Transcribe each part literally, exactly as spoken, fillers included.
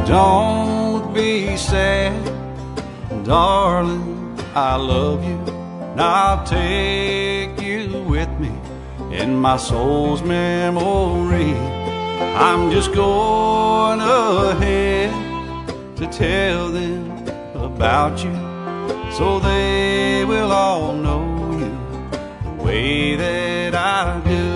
Don't be sad, darling, I love you, and I'll take you with me in my soul's memory. I'm just going ahead to tell them about you, so they will all know you the way that I do.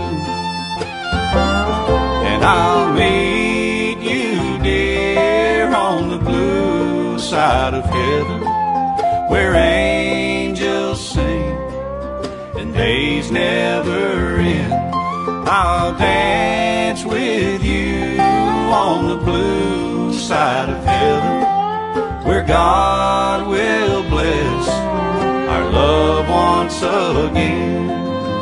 And I'll meet you, dear, on the blue side of heaven, where angels sing and days never end. I'll dance with you on the blue side of heaven, where God will bless our love once again.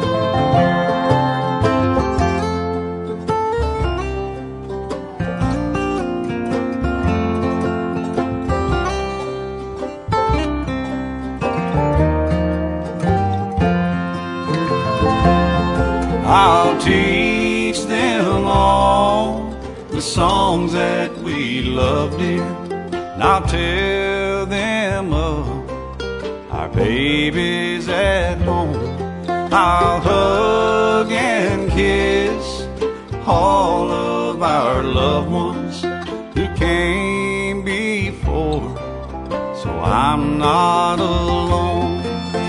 I'll teach them all the songs that we love, dear, and I'll tell them of our babies at home. I'll hug and kiss all of our loved ones who came before, so I'm not alone.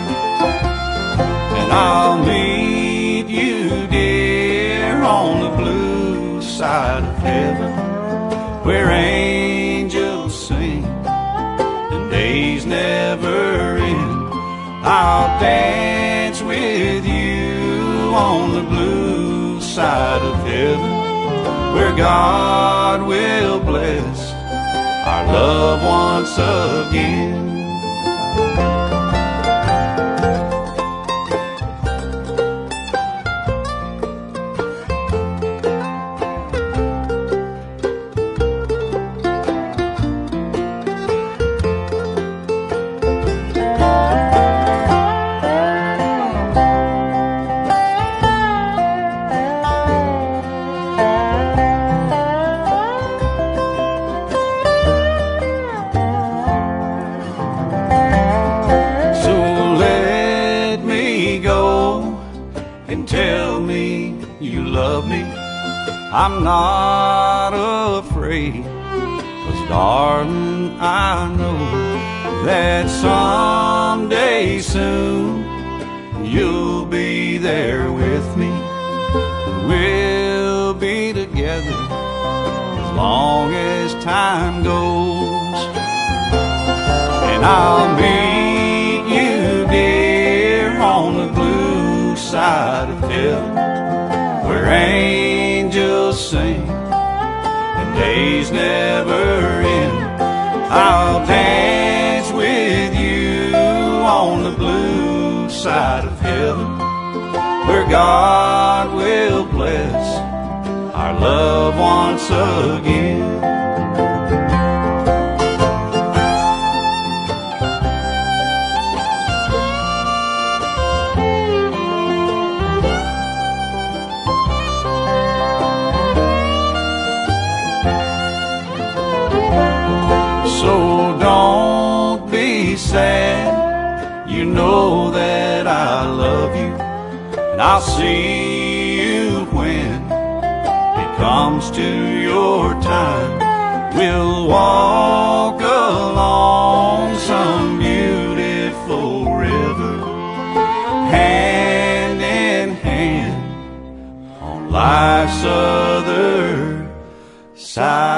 And I'll meet you, dear, on the blue side of heaven, where angels sing and days never end. I'll dance with you on the blue side of heaven, where God will bless our love once again. Tell me you love me, I'm not afraid, 'cause darling, I know that someday soon you'll be there with me, and we'll be together as long as time goes. And I'll meet you, dear, on the blue side of heaven, where angels sing and days never end. I'll dance with you on the blue side of heaven, where God will bless our love once again. So don't be sad, you know that I love you, and I'll see you when it comes to your time. We'll walk along some beautiful river, hand in hand on life's other side.